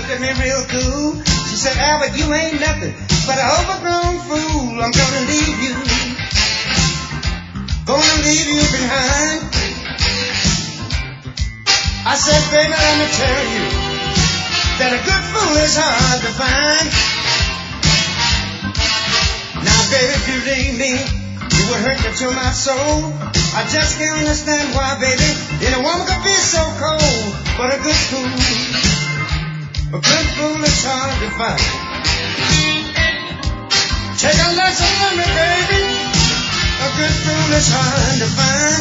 looked at me real cool. She said, Albert, you ain't nothing but an overgrown fool. I'm gonna leave you. Gonna leave you behind. I said, baby, let me tell you that a good fool is hard to find. Now, baby, if you leave me, you would hurt me to my soul. I just can't understand why, baby, any woman could be so cold. But a good fool is hard to find. Take a lesson from me, baby. A good fool is hard to find.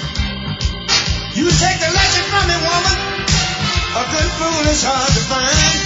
You take the lesson from me, woman. A good fool is hard to find.